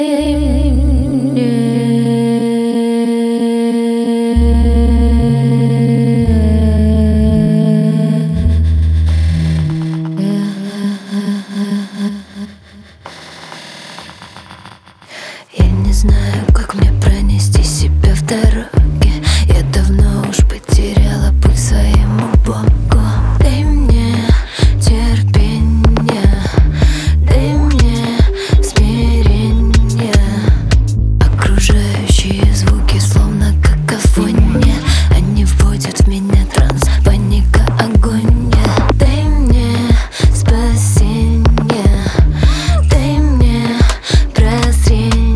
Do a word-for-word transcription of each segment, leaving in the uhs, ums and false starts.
Я не знаю, как мне пронести себя в дороге. Я давно уж потеряла путь своему Богу. Дай мне терпение, дай мне смирение. Окружающие звуки словно какофония, они вводят в меня транс, паника, агония. Дай мне спасение, дай мне прозрение.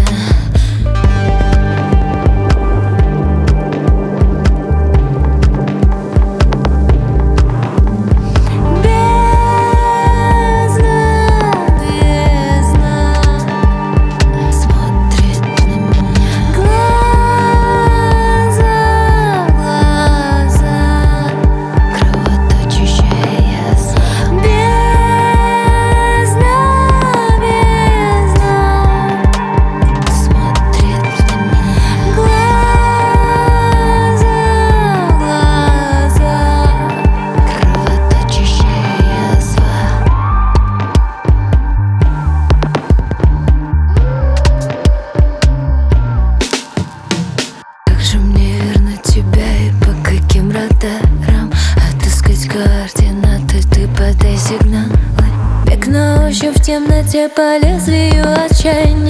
Отыскать координаты, ты подай сигналы. Бег на ощупь в темноте по лезвию отчаяния.